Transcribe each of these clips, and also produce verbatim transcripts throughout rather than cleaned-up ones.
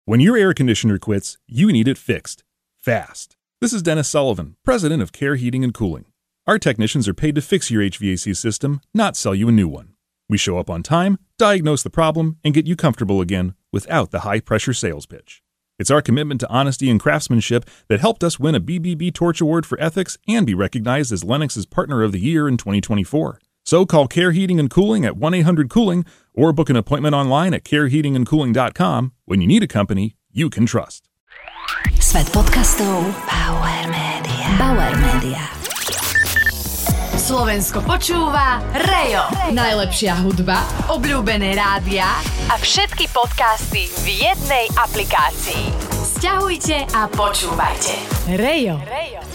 When your air conditioner quits, you need it fixed. Fast. This is Dennis Sullivan, president of Care Heating and Cooling. Our technicians are paid to fix your H V A C system, not sell you a new one. We show up on time, diagnose the problem, and get you comfortable again without the high-pressure sales pitch. It's our commitment to honesty and craftsmanship that helped us win a B B B Torch Award for Ethics and be recognized as Lennox's Partner of the Year in twenty twenty-four. So call Care Heating and Cooling at one eight hundred cooling or book an appointment online at care heating and cooling dot com when you need a company you can trust. Svet podcastov Bauer Media. Bauer Media. Slovensko počúva Rejo. Najlepšia hudba, obľúbené rádia a všetky podcasty v jednej aplikácii. Sťahujte a počúvajte. Rejo.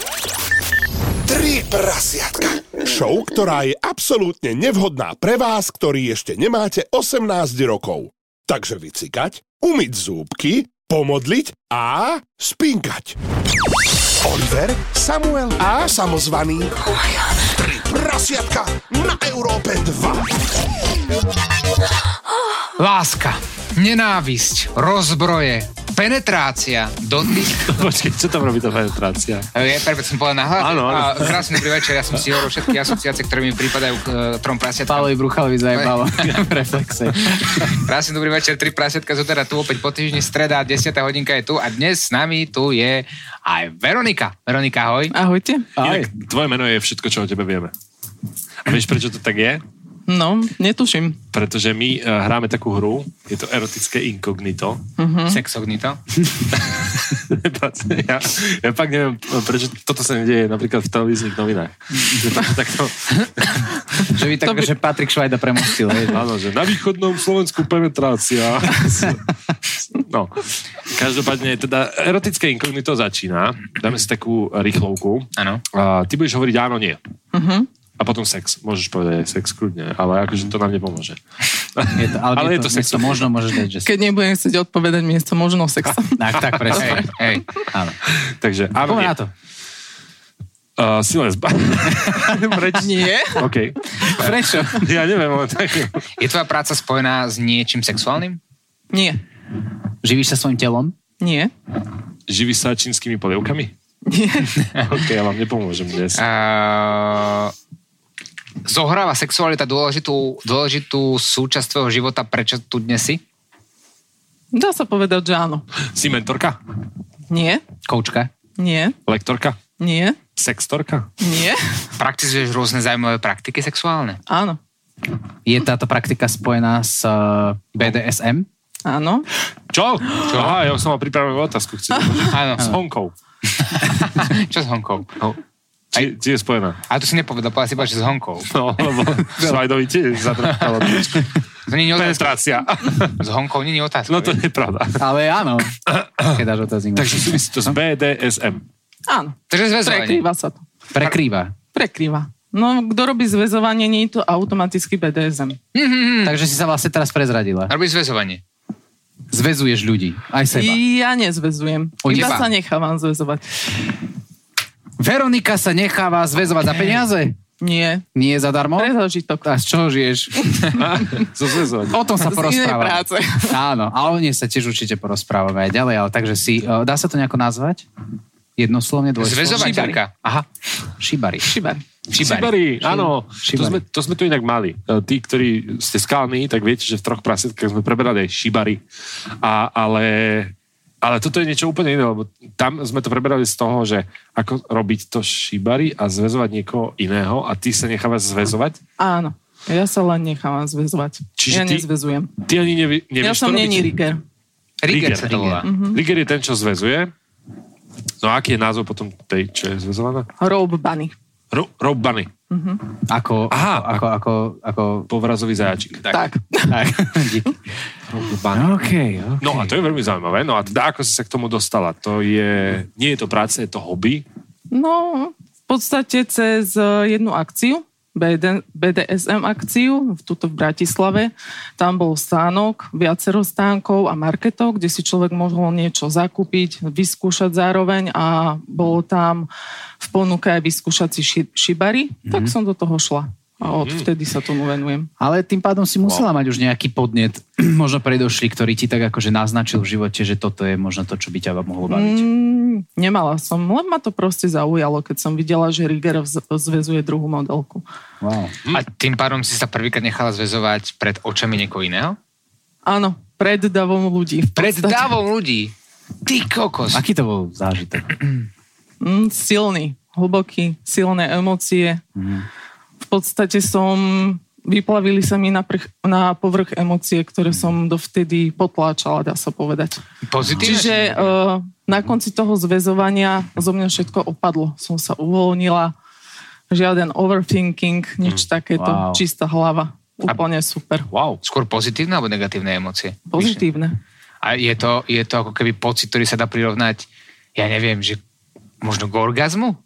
Tri prasiatka. Show, ktorá je absolútne nevhodná pre vás, ktorí ešte nemáte osemnásť rokov. Takže vycikať, umyť zúbky, pomodliť a spinkať. Oliver, Samuel a samozvaný. Tri prasiatka na Európe dva. Láska, nenávisť, rozbroje, penetrácia, dotyk. Počkej, čo tam robí tá penetrácia? Je, perfekt som povedal nahlas. Áno, áno. Krásny dobrý večer, ja som si hovoril všetky asociácie, ktoré mi pripadajú k uh, trom prasiatkám. Pálovi Bruchalovi zajebalo. Reflexe. Krásny dobrý večer, tri prasiatka sú teda tu opäť po týždni, streda, desiata hodinka je tu a dnes s nami tu je aj Veronika. Veronika, ahoj. Ahojte. Ahoj. Inak, tvoje meno je všetko, čo o tebe vieme. A vieš, prečo to tak je? No, netuším. Pretože my uh, hráme takú hru, je to erotické inkognito. Uh-huh. Sexognito. ja, ja pak neviem, prečo toto sa nedieje napríklad v televíznych novinách. Takto... že vy tak, by... že Patrik Švajda premostil. Áno, že na východnom Slovensku penetrácia. No, každopádne, teda erotické inkognito začína. Dáme si takú rýchlovku. Áno. A ty budeš hovoriť áno, nie. Mhm. A potom sex. Môžeš povedať aj sex kľudne, ale akože to nám nepomôže. Je to, ale, ale je to, to sex. To možno môžeš dať, že... Keď nebudem chcieť odpovedať miesto možno sex. tak, tak, presne. Hej, hej. Áno. Takže, áno, na to. Uh, si lesba. Prečo? Nie. OK. Prečo? Ja neviem, ale tak... Je tvoja práca spojená s niečím sexuálnym? Nie. Živíš sa svojím telom? Nie. Živíš sa čínskymi polievkami? Nie. OK, ja vám nepomôžem dnes. Uh... Zohráva sexualita dôležitú, dôležitú súčasť tvojho života, prečo tu dnes si? Dá sa povedať, že áno. Si mentorka? Nie. Koučka? Nie. Lektorka? Nie. Sextorka? Nie. Praktizuješ rôzne zaujímavé praktiky sexuálne? Áno. Je táto praktika spojená s bé dé es em? Áno. Čo? Čo? Aha, ja som mal pripravenú otázku. Chci... Áno. S honkou. Čo s honkou? No. Či, či je spojená? A to si nepovedal, povedal si povedal, že s honkou. No, lebo Švajdovi tiež zadrkalo trošku. To nie je otázka. Penetrácia. S honkou nie je otázka. No to je pravda. Ale áno. Keď dáš otáznik. Takže súvisí to s bé dé es em. Áno. Takže zväzovanie. Prekrýva sa to. Prekrýva. Prekrýva. No, kto robí zväzovanie, nie je to automaticky bé dé es em. Mm-hmm. Takže si sa vlastne teraz prezradila. Robíš zväzovanie. Zväzuješ ľudí. Aj seba. Ja nezväzujem. U Iba teba. sa nechávam zväzovať. Veronika sa necháva zväzovať za peniaze? Nie. Nie za darmo? Pre zážitok. A z čoho žiješ? Zo zväzovania. O tom sa Z inej porozprávame. práce. Áno, ale o nej sa tiež určite porozprávame aj ďalej, ale takže si, dá sa to nejako nazvať? Jednoslovne, dvojslovne? Zväzovateľka. Aha. Šibari. Šibari. Šibari, áno. Šibari. To sme, to sme tu inak mali. Tí, ktorí ste skalní, tak viete, že v troch prasietkách sme preberali aj šibari. A, ale... Ale toto je niečo úplne iné, lebo tam sme to preberali z toho, že ako robiť to šibari a zväzovať niekoho iného a ty sa nechávaš zväzovať? Áno. Ja sa len nechávam zväzovať. Čiže ja ty- nezväzujem. Ty ani nevi, nevieš Ja som to robiť? není rigger. Rigger Rigger. sa to volá. Mhm. Rigger je ten, čo zväzuje. No a aký je názov potom tej, čo je zväzovaná? Robe bunny. Ro- rope bunny. Ako, Aha. ako, ako, ako... Povrazový zajačik. Tak. tak. Díky. Rope bunny. Okay, okay. No a to je veľmi zaujímavé. No a teda ako si sa k tomu dostala? To je, nie je to práca, je to hobby? No, v podstate cez eh, jednu akciu, bé dé es em akciu, tuto v Bratislave. Tam bol stánok, viacero stánkov a marketov, kde si človek mohol niečo zakúpiť, vyskúšať zároveň a bolo tam v ponuke aj vyskúšať si ši- šibari. Mm-hmm. Tak som do toho šla. A od vtedy sa tomu venujem. Ale tým pádom si musela wow. mať už nejaký podnet, možno predošli, ktorý ti tak akože naznačil v živote, že toto je možno to, čo by ťa mohlo baviť. Mm, nemala som, len ma to proste zaujalo, keď som videla, že Rieger vz- zväzuje druhú modelku. Wow. A tým pádom si sa prvýkrát nechala zväzovať pred očami niekoho iného? Áno, pred davom ľudí. Pred davom ľudí? Ty kokos. Aký to bol zážitok? Mm, silný, hlboký, silné emócie. Mm. V podstate som, vyplavili sa mi na, prch, na povrch emócie, ktoré som dovtedy potláčala, dá sa povedať. Pozitívne? Čiže uh, na konci toho zväzovania zo mňa všetko opadlo. Som sa uvoľnila, žiaden overthinking, nič mm. takéto, wow. Čistá hlava. Úplne super. Wow. Skôr pozitívne alebo negatívne emócie? Pozitívne. A je to, je to ako keby pocit, ktorý sa dá prirovnať, ja neviem, že možno k orgazmu?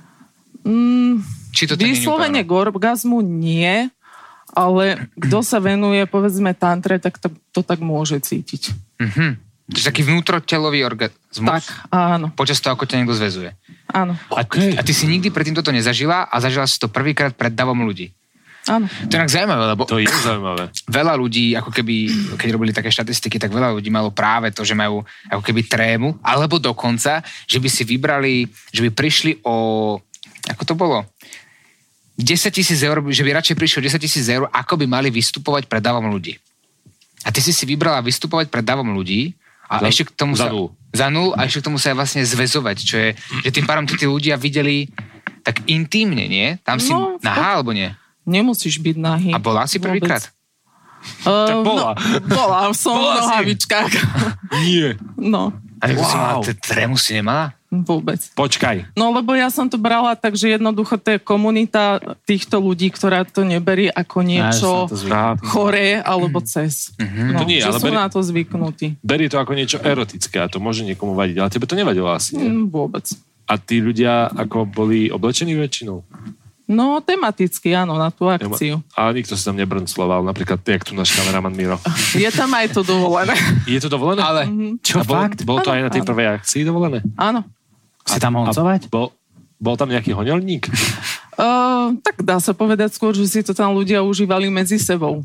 Mm, Či to vyslovene k orgazmu nie, ale kto sa venuje, povedzme, tantre, tak to, to tak môže cítiť. Mhm. Čiže taký vnútrotelový orgazmus? Tak, áno. Počas toho, ako ťa niekto zväzuje? Áno. A, okay. a ty si nikdy predtým toto nezažila a zažila si to prvýkrát pred davom ľudí? Áno. To je tak zaujímavé, lebo to je zaujímavé. Veľa ľudí, ako keby, keď robili také štatistiky, tak veľa ľudí malo práve to, že majú ako keby trému, alebo dokonca, že by si vybrali, že by prišli o, ako to bolo, desaťtisíc eur, že by radšej prišli o desaťtisíc eur, ako by mali vystupovať pred davom ľudí. A ty si si vybrala vystupovať pred davom ľudí a za, ešte k tomu za sa... nul. Za nul a ešte k tomu sa vlastne zväzovať, čo je, že tým pádom tí ľudia videli tak intímne, nie? Tam si no, nahá, alebo nie? Nemusíš byť nahý. A bola si prvýkrát? Uh, tak bola. No, bola, som bola v nohavičkách. Nie. No. A wow. si mala, trému si nemala? Vôbec. Počkaj. No, lebo ja som to brala tak, že jednoducho to je komunita týchto ľudí, ktorá to neberie ako niečo ja choré alebo cez. Mm-hmm. No, to nie, že ale sú beri, na to zvyknutí. Berie to ako niečo erotické a to môže niekomu vadiť, ale tebe to nevadilo asi, nie? Mm, vôbec. A tí ľudia ako boli oblečení väčšinou? No, tematicky, áno, na tú akciu. Ale nikto si tam nebrncloval, napríklad jak tu náš kameraman Miro. Je tam aj to dovolené. Je to dovolené? Ale čo, bol, fakt? Bolo to áno, aj na tej áno. prvej akcii dovolené? Áno. Si tam honcovať? Bol, bol tam nejaký hoňovník? Uh, tak dá sa povedať skôr, že si to tam ľudia užívali medzi sebou.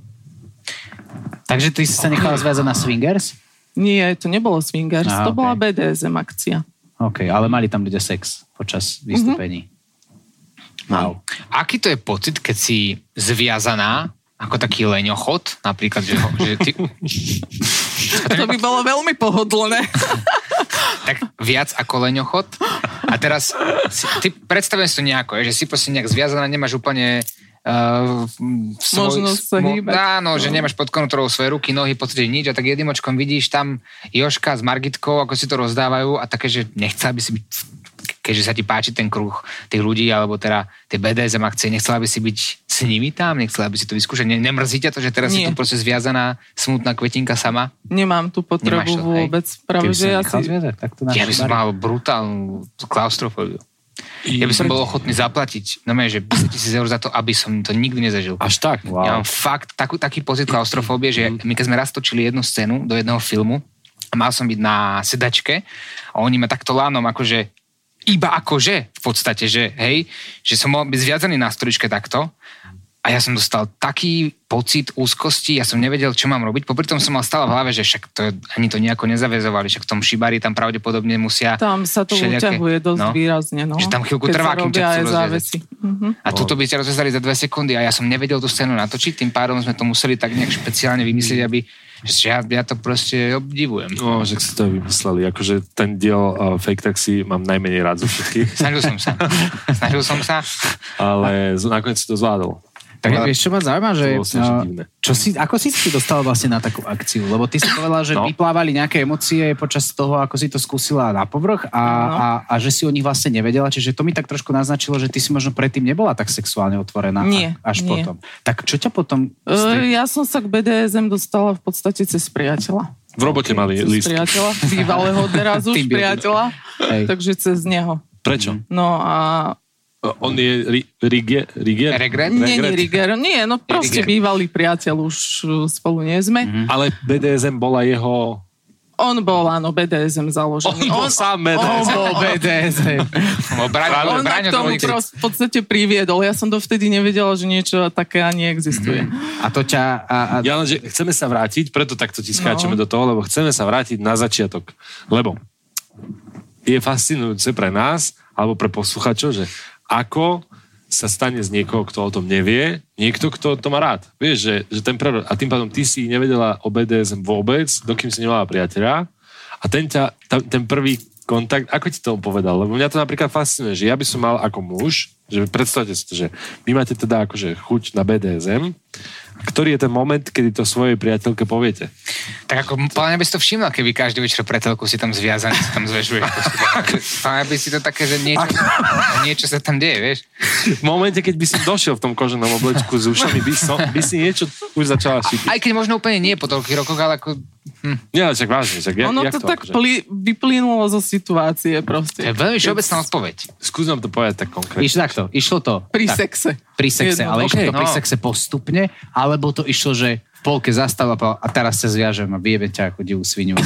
Takže ty si sa nechala zviazať na swingers? Nie, to nebolo swingers, Aha, to okay. bola bé dé es em akcia. OK, ale mali tam ľudia sex počas vystúpení. Mm-hmm. Wow. Aký to je pocit, keď si zviazaná ako taký leňochod, napríklad, že, že ty... To by bolo veľmi pohodlné. Tak viac ako leňochod. A teraz, si, ty predstavujem si to nejako, že si proste nejak zviazaná, nemáš úplne uh, svoj, možnosť sa hýbať. Áno, že nemáš pod kontrolou svoje ruky, nohy, v podstate nič a tak jedným očkom vidíš tam Jožka s Margitkou, ako si to rozdávajú a také, že nechcela by si byť, keďže sa ti páči ten kruh tých ľudí, alebo teda tie bé dé es em akcie, nechcela by si byť s nimi tam, nechcela by si to vyskúšať. Ne, nemrzí ťa to, že teraz Nie. si tu proste zviazaná smutná kvetinka sama? Nemám tú potrebu to, vôbec. Práve, že ja si... Zviazať, tak to Ja by som mal brutálnu klaustrofóbiu. Ja by som bol ochotný zaplatiť, no že päťtisíc eur za to, aby som to nikdy nezažil. Až tak? Wow. Ja mám fakt takú, taký pocit klaustrofóbie, že my keď sme raz točili jednu scénu do jedného filmu a mal som byť na sedačke a oni ma takto lánom akože iba akože v podstate, že hej, že som mohol byť zviazaný na stoličke takto a ja som dostal taký pocit úzkosti, ja som nevedel, čo mám robiť. Popri tom som mal stále v hlave, že však to ani to nejako nezaväzovali, však v tom šibari tam pravdepodobne musia... Tam sa to všelijaké, uťahuje dosť no, výrazne, no. Že tam chvíľku Keď trvá, sa kým ťa robia chcú aj rozviazať. závesy. Uh-huh. A tuto by ste rozvezali za dve sekundy a ja som nevedel tú scénu natočiť, tým pádom sme to museli tak nejak špeciálne vymyslieť, aby že ja, ja to proste obdivujem. No, že si to vymysleli. Akože ten diel uh, Fake Taxi mám najmenej rád zo všetkých. Snažil som sa. Snažil som sa. Ale nakoniec si to zvládol. Tak ale vieš, čo ma zaujíma, že uh, čo si, ako si si dostal vlastne na takú akciu? Lebo ty si povedala, že no. vyplávali nejaké emócie počas toho, ako si to skúsila na povrch a, no. a, a že si o nich vlastne nevedela. Čiže to mi tak trošku naznačilo, že ty si možno predtým nebola tak sexuálne otvorená. Nie, až nie. potom. Tak čo ťa potom... Uh, ja som sa k bé dé es em dostala v podstate cez priateľa. V robote mali cez list. priateľa, bývalého teraz už priateľa. Hej. Takže cez neho. Prečo? No a... On je ri, Riger? Riger? Regret? Nie, nie, Riger. Nie, no proste Riger. bývalý priateľ, už spolu nie sme. Mm-hmm. Ale bé dé es em bola jeho On bol, áno, bé dé es em založený. On bol sám bé dé es em. On bol bé dé es em. On ma k tomu prost, v podstate priviedol. Ja som dovtedy nevedela, že niečo také ani existuje. A to ťa... A, a... Ja len, že chceme sa vrátiť, preto takto ti skáčeme no. do toho, lebo chceme sa vrátiť na začiatok. Lebo je fascinujúce pre nás, alebo pre posluchačov, že ako sa stane z niekoho, kto o tom nevie, niekto, kto to má rád. Vieš, že, že ten prerod, a tým pádom ty si nevedela o bé dé es em vôbec, dokým si nemala priateľa, a ten, ťa, ten prvý kontakt, ako ti to povedal? Lebo mňa to napríklad fascinuje, že ja by som mal ako muž, že predstavte si to, že vy máte teda akože chuť na bé dé es em, ktorý je ten moment, kedy to svojej priateľke poviete? Tak ako, páne by si to všimla, keby každý večer pre telku si tam zviazaný, si tam zväžuješ. Páne by si to také, že niečo, niečo sa tam deje, vieš? V momente, keď by si došiel v tom koženom oblečku s ušami, by, so, by si niečo už začala šipiť. Aj keď možno úplne nie po toľkých rokoch, ale ako... Hm. Nie, ale však vážne. Však ja, ono to, to tak akože... pli, vyplynulo zo situácie proste. To je veľmi všeobecná odpoveď. Skús nám to povedať tak konkrétne. Išlo takto, išlo to. Pri tak, sexe. Pri sexe, ale okay, išlo to no. pri sexe postupne, alebo to išlo, že v polke zastala a teraz sa zviažem a vyjebe ťa ako divú svinu.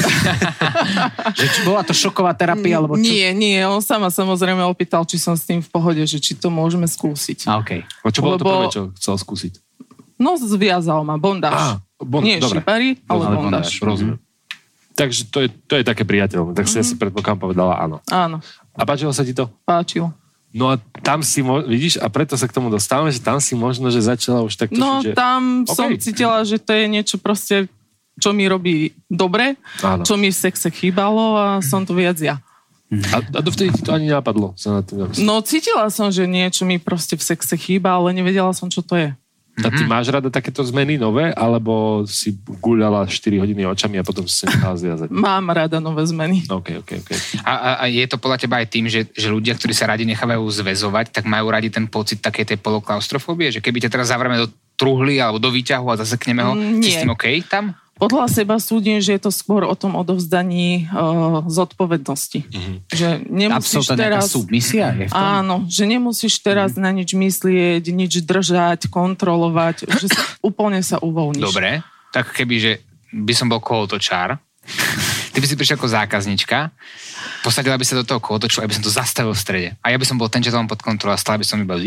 Že či bola to šoková terapia, alebo čo? Nie, nie, on sa ma samozrejme opýtal, či som s tým v pohode, že či to môžeme skúsiť. A okej. Okay. Čo bolo Lebo... to prvé, čo chcel skúsiť? No, zviazal ma, bondáž. Á, bon, nie dobre. šipari, ale, ale bondáž. Rozumiem. Takže to je, to je také priateľné. Tak si mm. asi predpokladám povedala áno. Áno. A páčilo sa ti to? Páčilo. No a tam si, mo- vidíš, a preto sa k tomu dostávame, že tam si možno, že začala už tak No tušiť, že... tam okay. som cítila, že to je niečo proste, čo mi robí dobre, áno. Čo mi v sexe chýbalo a som to viac ja. A, a dovtedy ti to ani nenapadlo? Sa na tým no cítila som, že niečo mi proste v sexe chýba, ale nevedela som, čo to je. A ty máš rada takéto zmeny nové, alebo si guľala štyri hodiny očami a potom si sa nechala zviazať? Mám rada nové zmeny. OK, OK, OK. A, a, a je to podľa teba aj tým, že, že ľudia, ktorí sa radi nechávajú zväzovať, tak majú radi ten pocit takej tej poloklaustrofóbie? Že keby ťa teraz zavrieme do truhly alebo do výťahu a zasekneme ho, mm, si s tým OK tam? Podľa seba súdim, že je to skôr o tom odovzdaní uh, zodpovednosti. Mm-hmm. Že nemusíš Absolutne teraz... nejaká submisia je v tom? Áno, že nemusíš teraz mm-hmm. na nič myslieť, nič držať, kontrolovať, že sa, úplne sa uvoľníš. Dobre, tak keby, že by som bol kolotočár, ty by si prišiel ako zákaznička, posadila by sa do toho kolotoču, aby som to zastavil v strede. A ja by som bol ten, čo to mám pod kontrolou a stále by som iba...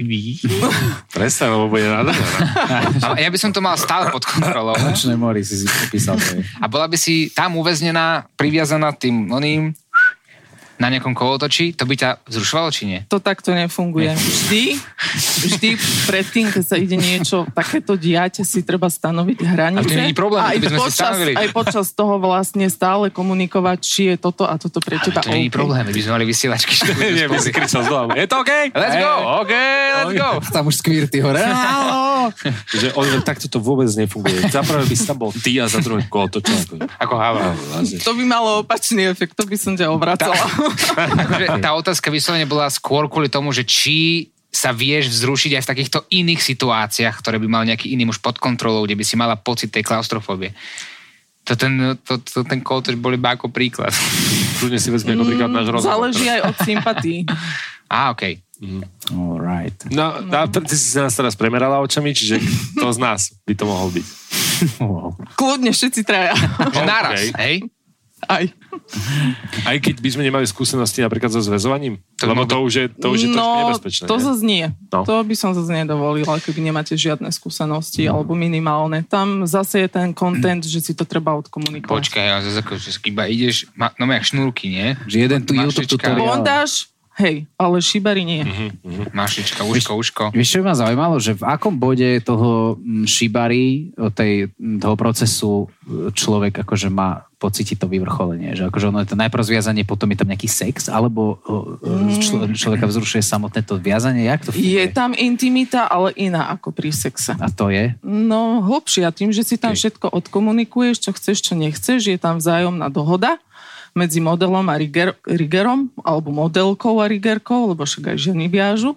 Presne, lebo bude nádherná. A ja by som to mal stále pod kontrolou. Nočné mori si si popísal. A bola by si tam uväznená, priviazaná tým oným na nejakom kolotoči, to by ťa vzrušovalo, či nie? To takto nefunguje. Vždy, vždy predtým, keď sa ide niečo takéto diať, si treba stanoviť hranice. A to nie je problém, aj to by sme počas, si stanovili. Aj počas toho vlastne stále komunikovať, či je toto a toto pre teba. Ale to nie je okay. problém, my by sme mali vysielačky. Nie, by si kričal z domu. Je to OK? Let's go! OK, let's go! Tam už skvirty hore. Že on takto to vôbec nefunguje. Za prvé by si tam bol ty a za druhé kolotoča. Ako háva. To by malo opačný efekt, to by som ťa obracala. Akože tá otázka vyslovene bola skôr kvôli tomu, že či sa vieš vzrušiť aj v takýchto iných situáciách, ktoré by mal nejaký iný muž pod kontrolou, kde by si mala pocit tej klaustrofóbie. To ten, to, to, ten kolotoč bol iba ako príklad. Kľudne si vezme ako príklad náš rozhovor. Záleží aj od sympatí. Á, okej. Mm. Alright. No, no. Ty si sa nás teraz premerala očami, čiže to z nás by to mohol byť. Kľudne, všetci traja. Že naraz, Okay. hej? Aj. Aj keď by sme nemali skúsenosti napríklad so zväzovaním? To Lebo by... to už je, to už je no, trošku nebezpečné. to nie? zase nie. No. To by som zase nedovolila, keby nemáte žiadne skúsenosti no. alebo minimálne. Tam zase je ten content, že si to treba odkomunikovať. Počkaj, ja zase ako, že iba ideš, ma, no jak šnúrky, nie? Že jeden tu YouTube tutoriál. Bondáž, hej, ale šibari nie. Uh-huh, uh-huh. Mašička, uško, uško. Vieš, čo ma zaujímalo, že v akom bode toho šibari, tej, toho procesu človek akože má pocítiť to vyvrcholenie, že akože ono je to najprv zviazanie, potom je tam nejaký sex, alebo člo, človeka vzrušuje samotné to viazanie, jak to funguje? Je tam intimita, ale iná ako pri sexe. A to je? No, hlbšia, tým, že si tam Okay. všetko odkomunikuješ, čo chceš, čo nechceš, je tam vzájomná dohoda medzi modelom a riger, rigerom, alebo modelkou a rigerkou, lebo však aj ženy viažu.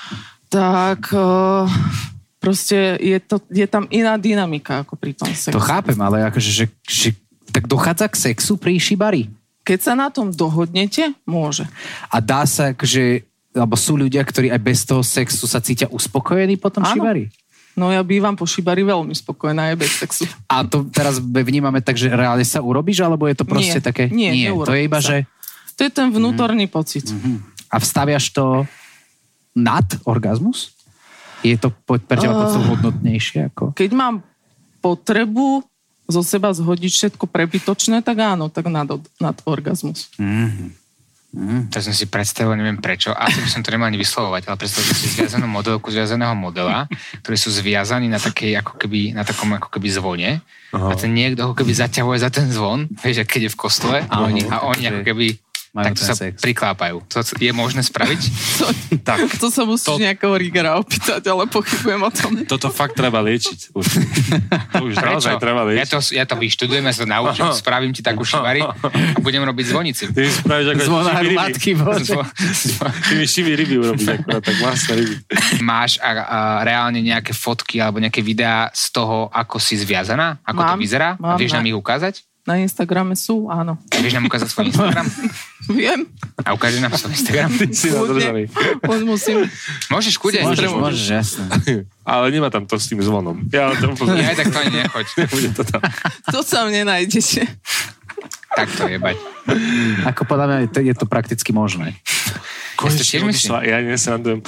Tak uh, proste je, to, je tam iná dynamika ako pri tom sexe. To chápem, ale akože, že, že tak dochádza k sexu pri šibari? Keď sa na tom dohodnete, môže. A dá sa, že, alebo sú ľudia, ktorí aj bez toho sexu sa cítia uspokojení potom Áno. šibari? No ja bývam po šibari veľmi spokojná aj bez sexu. A to teraz vnímame tak, že reálne sa urobíš, alebo je to proste nie, také... Nie, nie, to je iba, sa. že... To je ten vnútorný mm-hmm. pocit. Mm-hmm. A vstaviaš to nad orgazmus? Je to pre teba uh, hodnotnejšie? Ako? Keď mám potrebu zo seba zhodiť všetko prebytočné, tak áno, tak nad, nad orgazmus. Mm-hmm. Mm. To som si predstavil, neviem prečo, asi by som to nemal ani vyslovovať, ale predstavil si zviazanú modelku, zviazaného modela, ktorí sú zviazaní na takej, ako keby, na takom ako keby zvone. Aha. A ten niekto ako keby zaťahuje za ten zvon, vieš, keď je v kostole a oni, a oni ako keby takto sa sex. priklápajú. To je možné spraviť? To, tak. To sa musíš to... nejakého rigera opýtať, ale pochybujem o tom. Toto fakt treba liečiť. Už, to už naozaj treba liečiť. Ja to, ja to vyštudujem, ja sa to naučím, Aha. spravím ti takú šibari a budem robiť zvonici. Ty mi spravíš ako Zvonár matky, bože. Ty mi šivý ryby urobíš akurát, tak vlastne ryby. Máš a, a reálne nejaké fotky alebo nejaké videá z toho, ako si zviazaná? Ako mám, to vyzerá? Mám, a vieš nám ich ukázať? Na Instagrame sú, áno. Vieš nám ukázať svoj Instagram? Viem. A ukáže nám svoj Instagram? Ty si nadržaný. On musím. Môžeš kúde? Môžeš, môžeš, jasné. Ale nemá tam to s tým zvonom. Ja to upozorím. Ja aj tak to ani nechoď. Nebude to tam. To sa mne nájdete. Tak to jebať. Ako podľa mňa je to prakticky možné. Ja si tiež myslím. Ja nesrandujem.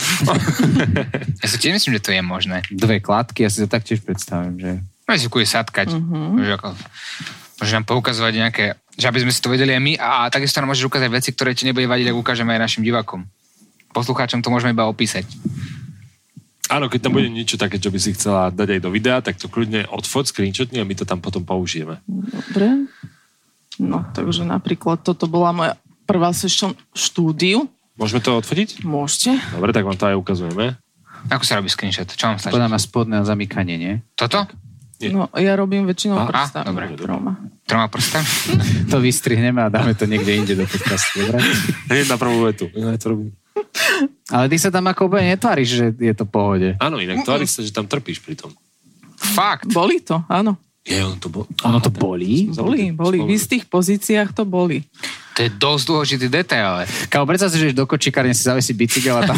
Ja si tiež myslím, že to je možné. Dve klátky, ja si to tak tiež predstavím, že... No si kúde satkať. Uh-huh. Môžeš nám poukazovať nejaké, že aby sme si to vedeli aj my a takisto nám môžeš ukázať veci, ktoré ti nebude vadiť, ak ukážeme aj našim divákom. Poslucháčom to môžeme iba opísať. Áno, keď tam bude niečo také, čo by si chcela dať aj do videa, tak to kľudne odfoť, screenshotni a my to tam potom použijeme. Dobre. No, takže napríklad toto bola moja prvá session štúdiu. Môžeme to odfotiť? Môžete. Dobre, tak vám to aj ukazujeme. Ako sa robí screenshot? Čo vám stačí? Podľa mňa spodné zamykanie, nie? Toto? Nie. No, ja robím väčšinou a, prstami. A, dobre. Troma. Troma prstami? To vystrihneme a dáme to niekde inde do podcastu, dobre? Hneď na prvú vetu. Ja to robím. Ale ty sa tam ako úplne netváriš, že je to v pohode. Áno, inak tváriš sa, že tam trpíš pri tom. Fakt? Boli to, áno. Je, on to bol... Ono to bolí? Boli, boli. V istých pozíciách to boli. To je dosť dôležitý detail, ale... Kámo, predstav si, že ideš do kočikárne, si zavesí bicykel a tam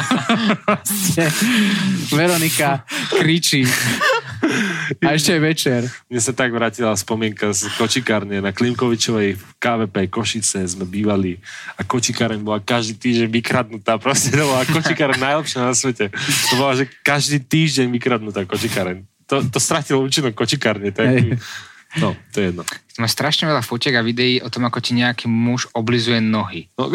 Veronika kričí. A ešte aj večer. Mne sa tak vrátila spomienka z kočikárne na Klimkovičovej v ká vé pé Košice sme bývali a kočikáreň bola každý týždeň vykradnutá. Proste to bola kočikáreň najlepšia na svete. To bola, že každý týždeň vykradnutá kočikáreň. To, to stratilo účinok kočikárne. To je, no, to je jedno. Máš strašne veľa fotiek a videí o tom, ako ti nejaký muž oblizuje nohy. No.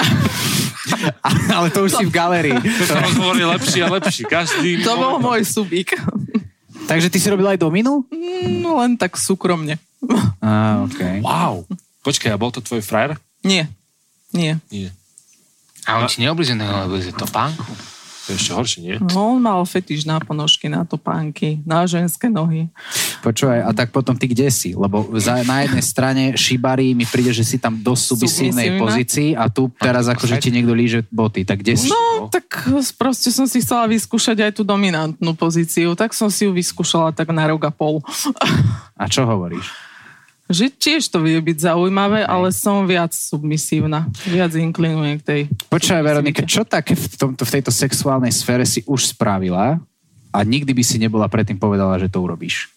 Ale to už si v galérii. To rozhovor je lepší a lepší. Každý... To bol môj subík. Takže ty si robil aj dominu? No len tak súkromne. Á, okej. Okay. Wow. Počkaj, a bol to tvoj frajer? Nie. Nie. Nie. A on a... ti neoblizuje nohy, ale oblizuje topánku? To je ešte horšie, nie? No, on mal fetiš na ponožky, na topánky, na ženské nohy. Počúvaj, a tak potom ty kde si? Lebo za, na jednej strane šibari mi príde, že si tam dosť submisívnej pozícii a tu teraz akože ti niekto líže boty. Tak kde si? No, tak proste som si chcela vyskúšať aj tú dominantnú pozíciu. Tak som si ju vyskúšala tak na rok a pol. A čo hovoríš? Že tiež to vie byť zaujímavé, ale som viac submisívna. Viac inklinujem k tej... Počúvaj, Veronika, čo také v, tomto, v tejto sexuálnej sfére si už spravila a nikdy by si nebola predtým povedala, že to urobíš?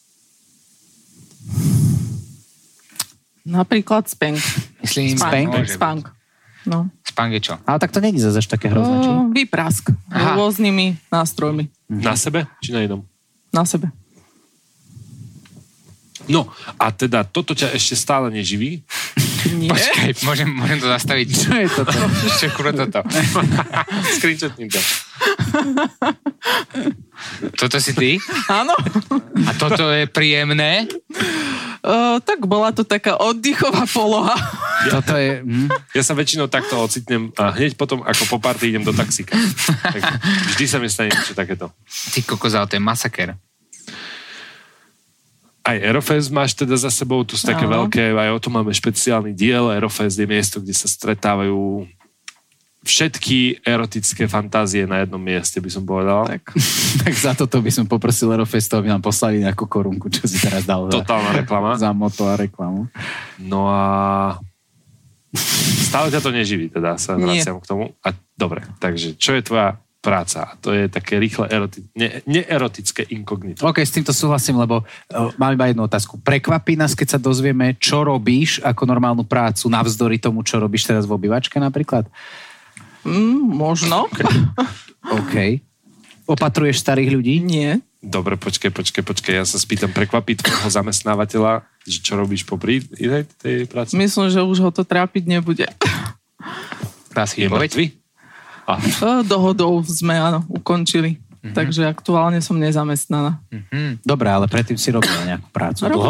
Napríklad spank. Myslím, spank? Spank. No. Spank je čo? Ale tak to není zase až také hrozné, či? No, výprask. Rôznymi nástrojmi. Na sebe? Či na jednom? Na sebe. No, a teda toto ťa ešte stále neživí? Nie. Počkaj, môžem, môžem to zastaviť. Čo je toto? Čo je kurva toto? Screenshotním to. Toto si ty? Áno. A toto je príjemné? Uh, tak bola to taká oddychová poloha. Ja, toto je... Hm? Ja sa väčšinou takto ocitnem a hneď potom, ako po party idem do taxíka. Tak vždy sa mi stane niečo takéto. Ty kokos, to je masaker. Aj Aerofest máš teda za sebou, tu sú také Áno. veľké, aj o tom máme špeciálny diel. Aerofest je miesto, kde sa stretávajú všetky erotické fantázie na jednom mieste, by som povedal. Tak, tak za toto by som poprosil Aerofestu, aby nám poslali nejakú korunku, čo si teraz dal. Totálna reklama. Za moto a reklamu. No a stále ťa to neživí, teda sa vraciam k tomu. A dobre, takže čo je tvoja práca. To je také rýchle eroti- ne- neerotické inkognito. OK, s týmto súhlasím, lebo uh, mám iba jednu otázku. Prekvapí nás, keď sa dozvieme, čo robíš ako normálnu prácu, navzdory tomu, čo robíš teraz v obývačke napríklad? Mm, možno. OK. Opatruješ starých ľudí? Nie. Dobre, počkaj, počkaj, počkaj. Ja sa spýtam, prekvapí tvojho zamestnávateľa, že čo robíš popri inej tej práci? Myslím, že už ho to trápiť nebude. Dá si Je mŕtvy? Dohodou sme, áno, ukončili. Mm-hmm. Takže aktuálne som nezamestnaná. Mm-hmm. Dobre, ale predtým si robila nejakú prácu. Dlho?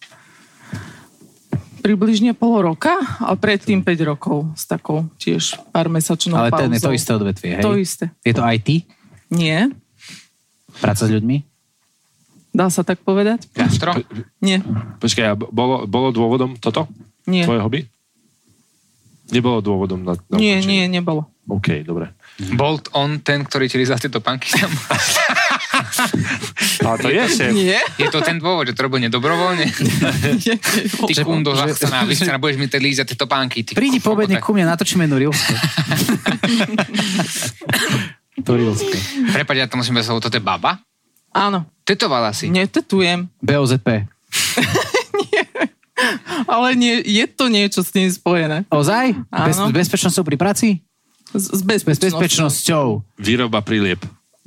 Približne pol roka a predtým päť rokov s takou tiež pár mesačnou ale pauzou. Ale to je to isté odvetvie, hej? To isté. Je to í té? Nie. Práca s ľuďmi? Dá sa tak povedať? Gastro? Nie. Počkaj, a bolo, bolo dôvodom toto? Nie. Tvoje hobby? Nebolo dôvodom na, na Nie, ukončenie? nie, nebolo. OK, dobre. Bol on ten, ktorý ti rizal tieto panky tam? Ale to je šéf. Nie. Je to ten dôvod, že to robil nedobrovoľne? Ty kundo zachcená, vyšcená, budeš mi teď lízať tieto panky. Ty Prídi kokota. povedne ku mne, natočíme jednu rilsko. To rilsko. Prepáč, ja to musím bez toto je baba? Áno. Tetovala si? Netetujem. bé ó zet pé. Ale nie, je to niečo s tým spojené. Ozaj? Bez, Áno. s bezpečnosťou pri práci? S, s S bezpečnosťou. bezpečnosťou. Výroba príliep.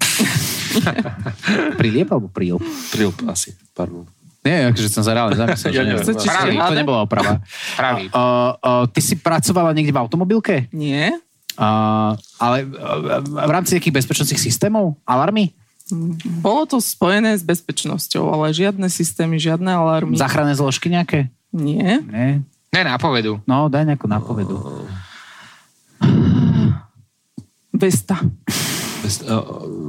Priliep alebo prílp? Príliep asi, pardon. Nie, akože som sa reálne zamyslel, že Ja neviem. neviem. Chcete To hádať? nebola oprava. Pravý. Uh, uh, ty si pracovala niekde v automobilke? Nie. Uh, ale uh, v rámci nejakých bezpečnostných systémov? Alarmy? Bolo to spojené s bezpečnosťou, ale žiadne systémy, žiadne alarmy. Záchranné zložky nejaké? Nie. Nie. Ne, nápovedu. No, daj nejakú nápovedu. Vesta. Bez, uh,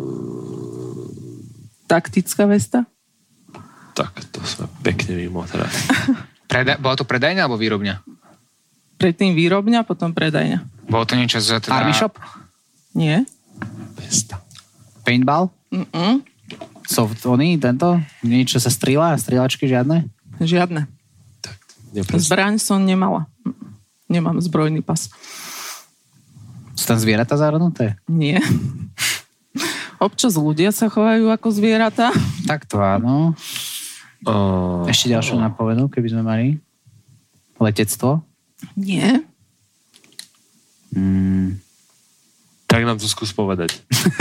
Taktická vesta? tak, to sme pekne mimo teraz. Preda- bola to predajňa alebo výrobňa? Predtým výrobňa, potom predajňa. Bolo to niečo z... Teda... Army shop? Nie. Vesta. Paintball? Mm-mm. Soft, oný, tento? Niečo sa strieľa? Strieľačky žiadne? Žiadne. Tak, nepresne. Zbraň som nemala. Nemám zbrojný pas. Sú tam zvieratá zahrnuté? Nie. Občas ľudia sa chovajú ako zvieratá. Tak to áno. Uh, Ešte ďalšiu nápovedu, keby sme mali. Letectvo? Nie. Hmm. tak nám to skús povedať.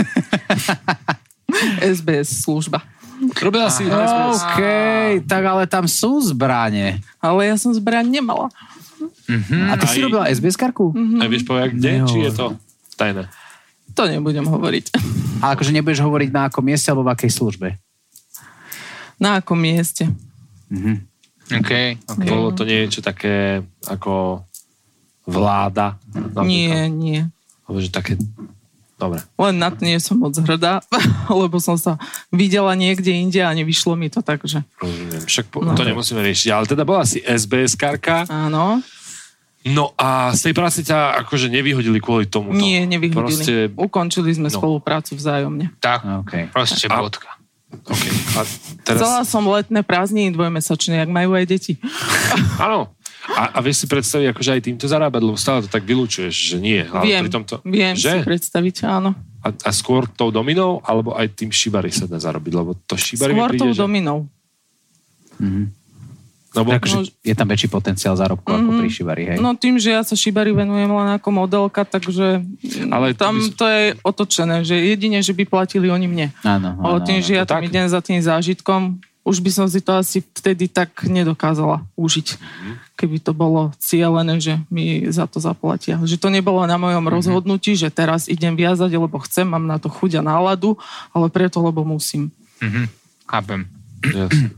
es bé es služba. Robila si... OK, tak ale tam sú zbrane. Ale ja som zbraň nemala. Mm-hmm. A ty si Aj- robila es bé es karku? A vieš povedať, kde? Nehovor. Či je to tajné? To nebudem hovoriť. A akože nebudeš hovoriť na akom mieste alebo v akej službe? Na akom mieste? Mhm. OK, OK. Bolo to niečo také ako vláda? Nie, nie. Alebo že také... Dobre. Len na to nie som moc hrdá, lebo som sa videla niekde inde a nevyšlo mi to tak, že... Rozumiem. Však po, No. to nemusíme riešiť. Ale teda bola si es bé es-karka. Áno. No a z tej práce ťa akože nevyhodili kvôli tomu. Nie, nevyhodili. Proste... Ukončili sme No. spoluprácu vzájomne. Tak, OK. proste A- bodka. OK. A teraz... Chcela som letné prázdniny dvojmesačné, jak majú aj deti. Áno. A, a vieš si predstaviť, akože aj týmto zarábať, lebo stále to tak vylúčuješ, že nie. Ale Viem, pri tomto, viem že? si predstaviť, áno. A, a skôr tou dominou, alebo aj tým šibari sa dá zarobiť, lebo to šibari Skôr mi tou príde, že... dominou. Mhm. Lebo, Takže je tam väčší potenciál zárobku ako pri šibari, hej? No tým, že ja sa šibari venujem len ako modelka, takže Ale ale tam by- to je otočené, že jedine, že by platili oni mne. Áno, áno, Ale tým, áno. že ja to tam tak. idem za tým zážitkom, už by som si to asi vtedy tak nedokázala užiť. Mhm. Keby to bolo cieľené, že mi za to zaplatia. Že to nebolo na mojom Mhm. rozhodnutí, že teraz idem viazať, lebo chcem, mám na to chuť a náladu, ale preto, lebo musím. Mhm. Chápem. Jasne.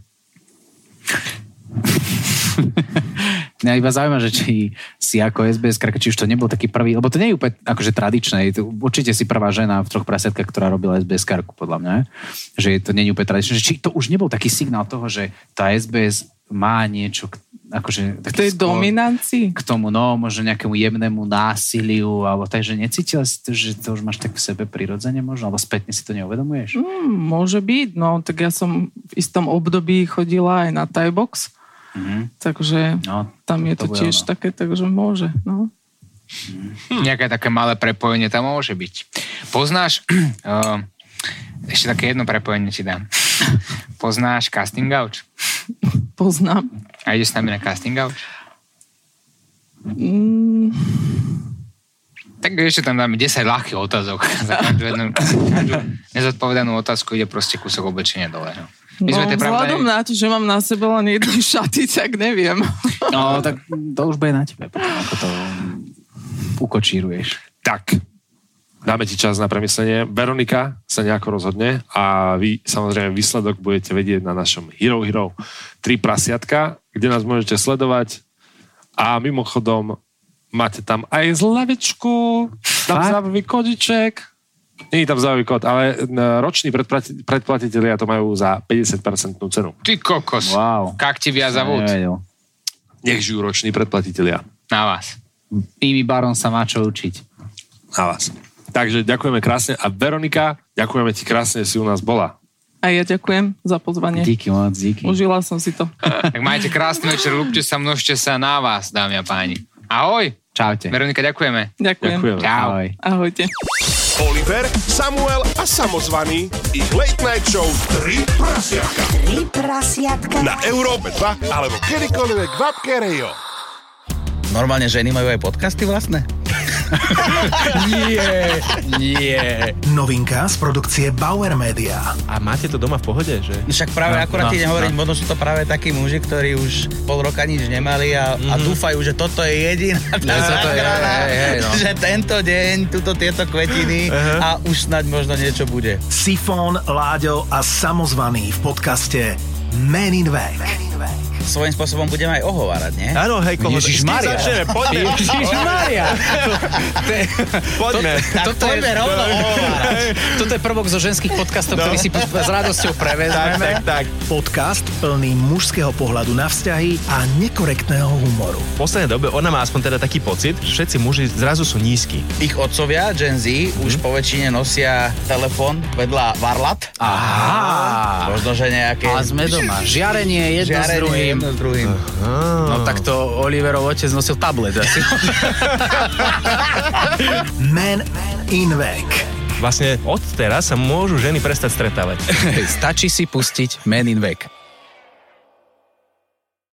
Mňa iba zaujíma, že či si ako es bé es karka, či už to nebol taký prvý, lebo to nie je úplne akože tradičné. Je to, určite si prvá žena v troch prasiatkách, ktorá robila es bé es karku, podľa mňa. Že to nie je úplne tradičné. Že či to už nebol taký signál toho, že tá es bé es má niečo, k- akože... K tej dominancii? K tomu, no, možno nejakému jemnému násiliu, alebo tak, že necítila si to, že to už máš tak v sebe prirodzene možno, alebo spätne si to neuvedomuješ? Hmm, môže byť, no tak ja som v istom období chodila aj na Thai box, Mhm. takže No, tam je to to bude tiež ono. také, takže môže, no. Hm. Nejaké také malé prepojenie tam môže byť. Poznáš, uh, ešte také jedno prepojenie ti dám. Poznáš Casting Couch? Poznám. A ideš s nami na Casting Couch? Mm. Tak ešte tam dáme desať ľahkých otázok. Za každú jednu, každú nezodpovedanú otázku ide proste kúsok oblečenia dole. No. My No, vzhľadom na to, že mám na sebe len jedny šaty, tak neviem. No, tak to už bude na tebe, potom ako to ukočíruješ. Tak, dáme ti čas na premyslenie. Veronika sa nejako rozhodne a vy samozrejme výsledok budete vedieť na našom Hero Hero tri prasiatka, kde nás môžete sledovať a mimochodom máte tam aj zľavečku, tam zľavový kodiček. Nie je tam zľavový kód, ale roční predplati- predplatitelia to majú za päťdesiat percent cenu. Ty kokos. Wow. Kak ti via zavod? Nech žijú roční predplatitelia. Na vás. Imi Baron sa má čo učiť. Na vás. Takže ďakujeme krásne. A Veronika, ďakujeme ti krásne, že si u nás bola. A ja ďakujem za pozvanie. Díky moc, díky. Užila som si to. Tak majte krásny večer, ľúbte sa, množte sa na vás, dámy a páni. Ahoj. Čaute. Veronika, ďakujeme. Ďakujem. Ďakujeme. Čau. Ahoj. Ahojte. Oliver, Samuel a Samozvaný. Ich late night show tri prasiatka. Tri prasiatka. Na Európe dva alebo kedykoľvek v apke Rejo. Normálne ženy majú aj podcasty vlastné? Nie, nie. Novinka z produkcie Bauer Media. A máte to doma v pohode? Že... Však práve no, akurát no, idem no. hovoriť, možno sú to práve takí muži, ktorí už pol roka nič nemali a, mm-hmm. a dúfajú, že toto je jediná tá záchrana, no. Že tento deň, tuto tieto kvetiny uh-huh. a už snáď možno niečo bude. Sifón, Láďo a Samozvaný v podcaste Men in Vac. Svojím spôsobom budeme aj ohovárať, nie? Áno, hej, koho... Ježišmaria. Poďme. Ježišmaria. Poďme. Tak Toto poďme je, rovno ohovárať. Toto je prvok zo ženských podcastov, no. ktorý si s radosťou prevezmeme. Tak, tak, tak. Podcast plný mužského pohľadu na vzťahy a nekorektného humoru. V poslednej dobe ona má aspoň teda taký pocit, že všetci muži zrazu sú nízki. Ich otcovia, Gen Z, mm. už po väčšine nosia telefón vedľa varlat. Aha. Možno, že nejaké... A sme doma. Žiarenie jedno Žiarenie s druhým. jedno s druhým. No tak to Oliverov otec nosil tablet asi. Men in Vac. Vlastne od teraz sa môžu ženy prestať stretávať. Stačí si pustiť Men in Vac.